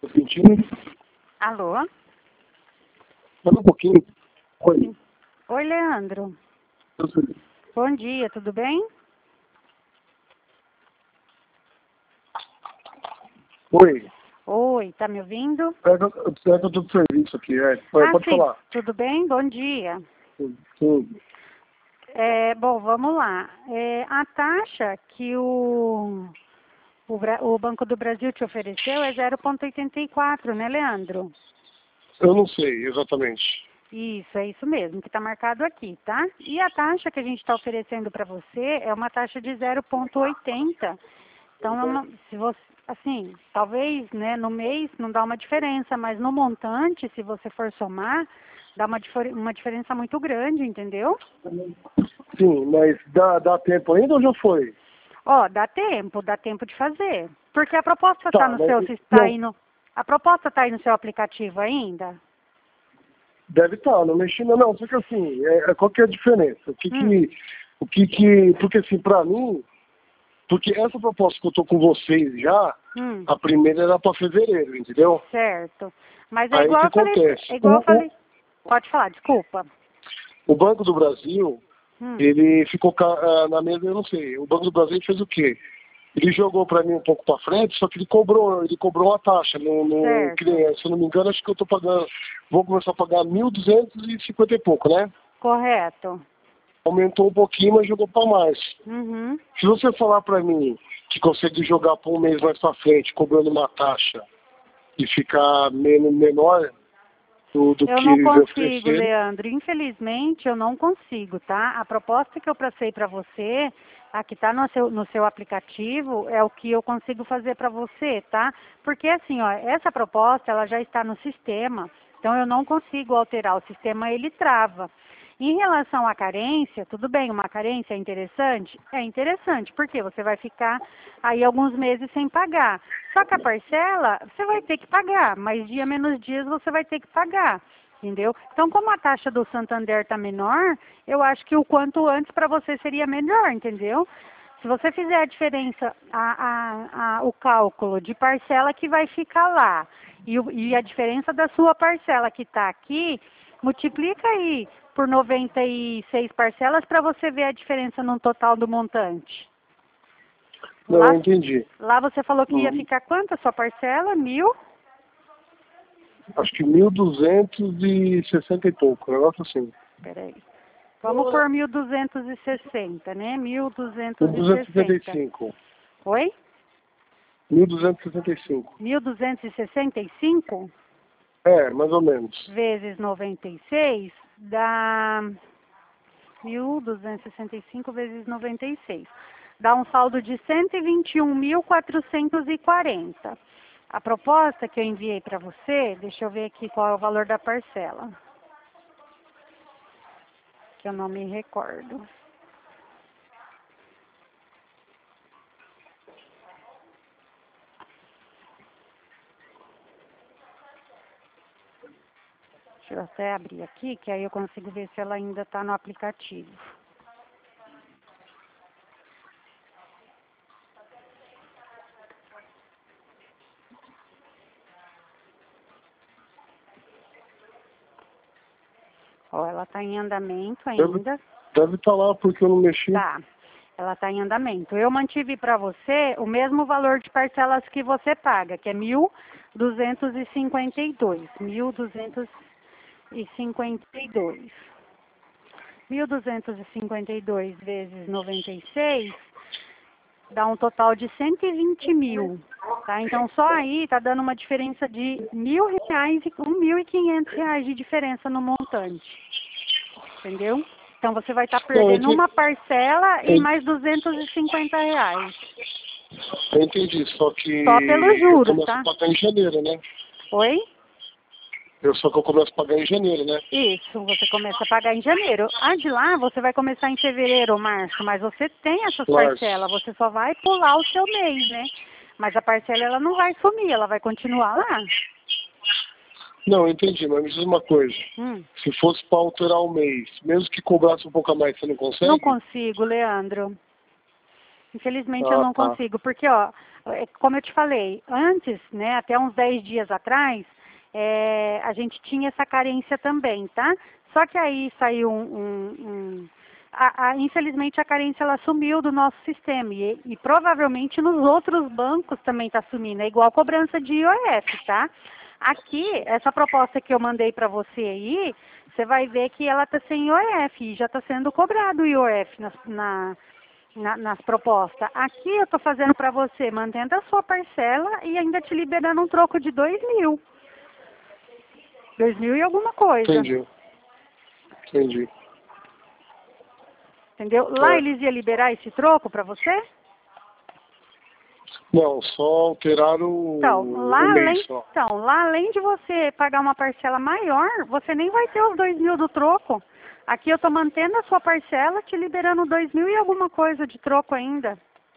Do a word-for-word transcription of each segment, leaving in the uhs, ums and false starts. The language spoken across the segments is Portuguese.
Tô sentindo. Alô? Fala um pouquinho. Oi. Oi, Leandro. Eu sou... Bom dia, tudo bem? Oi. Oi, tá me ouvindo? É que eu é que eu tô de serviço aqui, é. Pode, ah, pode sim. falar. Tudo bem? Bom dia. Tudo. Tudo. É, bom, vamos lá. É, a taxa que o, o, Bra- o Banco do Brasil te ofereceu é zero vírgula oitenta e quatro, né, Leandro? Eu não sei exatamente. Isso, é isso mesmo, que está marcado aqui, tá? E a taxa que a gente está oferecendo para você é uma taxa de zero vírgula oitenta. Então, é uma- se você, assim, talvez, né, no mês não dá uma diferença, mas no montante, se você for somar, dá uma, difer- uma diferença muito grande, entendeu? Sim, mas dá, dá tempo ainda ou já foi? Ó, dá tempo, dá tempo de fazer. Porque a proposta está Tá, no mas seu, está aí não, no, a proposta está aí no seu aplicativo ainda? deve estar, não mexi não, não, só que assim, é, é, qual que é a diferença? O que Hum. que, o que que, porque assim, pra mim, porque essa proposta que eu tô com vocês já, Hum. a primeira era pra fevereiro, entendeu? Certo. Mas é Aí o igual que eu falei, acontece? é igual O, eu o, falei. Pode falar, desculpa. o Banco do Brasil, Hum. ele ficou ca- ah, na mesa, eu não sei, o Banco do Brasil fez o quê? Ele jogou para mim um pouco para frente, só que ele cobrou, ele cobrou uma taxa. No, no, que Certo. nem- se eu não me engano, acho que eu tô pagando, vou começar a pagar mil duzentos e cinquenta e pouco, né? Correto. Aumentou um pouquinho, mas jogou para mais. Uhum. Se você falar para mim que consegue jogar por um mês mais para frente, cobrando uma taxa e ficar menos, menor do, do Eu que não eles consigo, ofereceram, Leandro. Infelizmente, eu não consigo, tá? A proposta que eu passei para você, a que está no seu, no seu aplicativo, é o que eu consigo fazer para você, tá? Porque assim, ó, essa proposta, ela já está no sistema, então eu não consigo alterar. O sistema, ele trava. Em relação à carência, tudo bem, uma carência é interessante? É interessante, porque você vai ficar aí alguns meses sem pagar. Só que a parcela, você vai ter que pagar, mais dia menos dias você vai ter que pagar, entendeu? Então, como a taxa do Santander está menor, eu acho que o quanto antes para você seria melhor, entendeu? Se você fizer a diferença, a, a, a, o cálculo de parcela que vai ficar lá e, o, e a diferença da sua parcela que está aqui, multiplica aí por noventa e seis parcelas para você ver a diferença no total do montante. não, Lá, eu entendi. lá você falou que ia Hum, ficar quanto a sua parcela? Mil? Acho que mil duzentos e sessenta e pouco, um negócio assim. Peraí. Vamos por mil duzentos e sessenta, né? Mil duzentos mil e duzentos e sessenta e sessenta. cinco. Oi? mil duzentos e sessenta e cinco. Mil duzentos e sessenta e cinco É, mais ou menos. vezes noventa e seis dá mil duzentos e sessenta e cinco vezes noventa e seis. Dá um saldo de cento e vinte e um mil quatrocentos e quarenta. A proposta que eu enviei para você, deixa eu ver aqui qual é o valor da parcela. Que eu não me recordo. Deixa eu até abrir aqui, que aí eu consigo ver se ela ainda está no aplicativo. Ó, ela está em andamento ainda. Deve estar lá porque eu não mexi. Tá, ela está em andamento. Eu mantive para você o mesmo valor de parcelas que você paga, que é mil duzentos e cinquenta e dois. Mil duzentos e cinquenta e dois. Mil duzentos e cinquenta e dois vezes noventa e seis dá um total de cento e vinte mil. Tá? Então só aí está dando uma diferença de mil reais e um mil e quinhentos reais de diferença no montante. Entendeu? Então você vai estar Não, eu perdendo entendi, uma parcela e eu mais duzentos e cinquenta reais. eu entendi, só que Só pelos eu juros, começo a tá? pagar em janeiro, né? Oi? Eu só que eu começo a pagar em janeiro, né? Isso, você começa a pagar em janeiro. A de lá você vai começar em fevereiro ou março, mas você tem essas Março. parcelas, você só vai pular o seu mês, né? Mas a parcela ela não vai sumir, ela vai continuar lá. Não, eu entendi, mas me diz uma coisa. Hum. Se fosse para alterar o mês, mesmo que cobrasse um pouco a mais, você não consegue? Não consigo, Leandro. Infelizmente Ah, eu não tá. consigo, porque, ó, é como eu te falei, antes, né, até uns dez dias atrás, é, a gente tinha essa carência também, tá? Só que aí saiu um... um, um a, a, infelizmente a carência ela sumiu do nosso sistema e, e provavelmente nos outros bancos também está sumindo, é igual a cobrança de I O F, tá? Aqui, essa proposta que eu mandei para você aí, você vai ver que ela está sem I O F e já está sendo cobrado o I O F na, na Na, nas propostas. Aqui eu estou fazendo para você, mantendo a sua parcela e ainda te liberando um troco de dois mil. Dois mil e alguma coisa. Entendi. Entendi. Entendeu? Lá É. eles iam liberar esse troco para você? Não, só alterar o, Então lá, o mês além, só. então, lá além de você pagar uma parcela maior, você nem vai ter os dois mil do troco. Aqui eu estou mantendo a sua parcela, te liberando dois mil e alguma coisa de troco ainda.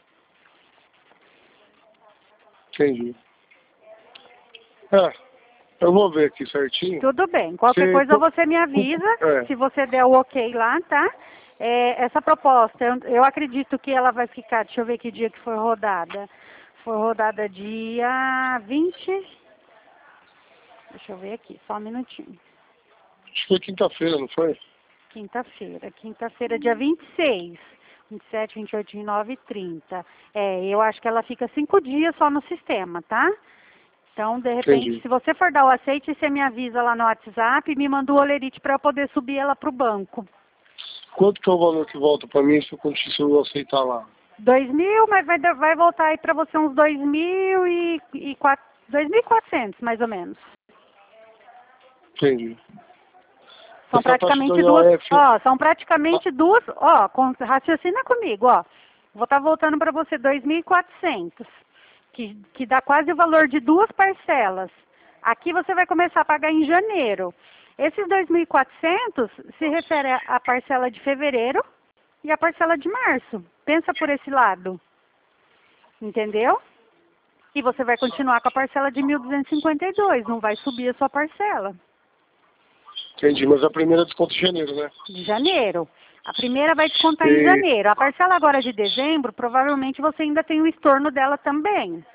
Entendi. É, eu vou ver aqui certinho. Tudo bem. Qualquer Você... coisa você me avisa, É. se você der o ok lá, tá? É, essa proposta, eu, eu acredito que ela vai ficar, deixa eu ver que dia que foi rodada. Foi rodada dia vinte. Deixa eu ver aqui, só um minutinho. Acho que foi quinta-feira, não foi? Quinta-feira. Quinta-feira, dia vinte e seis. vinte e sete, vinte e oito, vinte e nove e trinta. É, eu acho que ela fica cinco dias só no sistema, tá? Então, de repente, Entendi. se você for dar o aceite, você me avisa lá no WhatsApp e me manda o olerite para eu poder subir ela para o banco. Quanto que é o valor que volta para mim se eu continuo aceitar lá? Dois mil, mas vai, dar- vai voltar aí para você uns dois mil e, e quatro, dois mil e quatrocentos, mais ou menos. Entendi. São Essa taxa do praticamente duas, I O F... ó, são praticamente duas, ó, com, raciocina comigo, ó. Vou estar voltando para você dois mil e quatrocentos, que, que dá quase o valor de duas parcelas. Aqui você vai começar a pagar em janeiro. Esses dois mil e quatrocentos se refere à parcela de fevereiro e à parcela de março. Pensa por esse lado. Entendeu? E você vai continuar com a parcela de mil duzentos e cinquenta e dois, não vai subir a sua parcela. Entendi, mas a primeira é desconto de janeiro, né? De janeiro. A primeira vai descontar em E... janeiro. A parcela agora de dezembro, provavelmente você ainda tem o estorno dela também.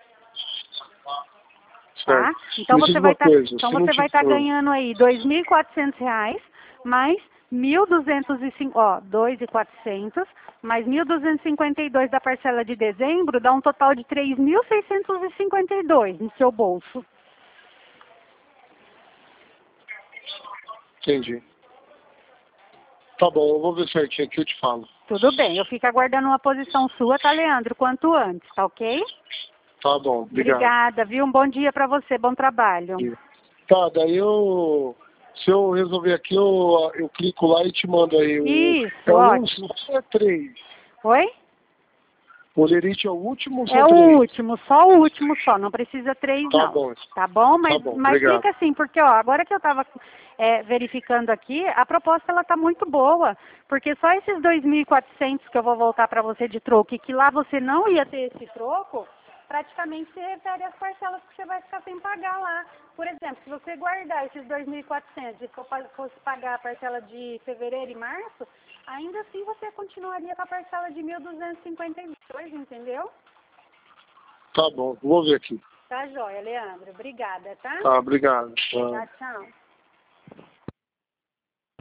Tá? Certo. Então Me você diz vai uma estar coisa, então se não você vai estar tiver... ganhando aí dois mil e quatrocentos reais mais mil duzentos e cinco, ó, dois mil e quatrocentos mais mil duzentos e cinquenta e dois da parcela de dezembro, dá um total de três mil seiscentos e cinquenta e dois no seu bolso. Entendi. Tá bom, eu vou ver certinho aqui, eu te falo. Tudo bem, eu fico aguardando uma posição sua, tá, Leandro? Quanto antes, tá ok? Tá bom, obrigado. Obrigada, viu? Um bom dia para você, bom trabalho. Tá, daí eu... Se eu resolver aqui, eu, eu clico lá e te mando aí. O, Isso, é o ótimo. último, é três. Oi? O lerite é o último ou É são o três? último, só o último só, não precisa três Tá não. bom. Tá bom? Mas, Tá bom, mas obrigado. fica assim, porque ó, agora que eu estava é, verificando aqui, a proposta ela tá muito boa, porque só esses dois mil e quatrocentos que eu vou voltar para você de troco, e que lá você não ia ter esse troco, praticamente se refere às parcelas que você vai ficar sem pagar lá. Por exemplo, se você guardar esses dois mil e quatrocentos e for, fosse pagar a parcela de fevereiro e março, ainda assim você continuaria com a parcela de mil duzentos e cinquenta e dois, entendeu? Tá bom, vou ver aqui. Tá joia, Leandro. Obrigada, tá? Tá, obrigado. Tá. Tchau, tchau.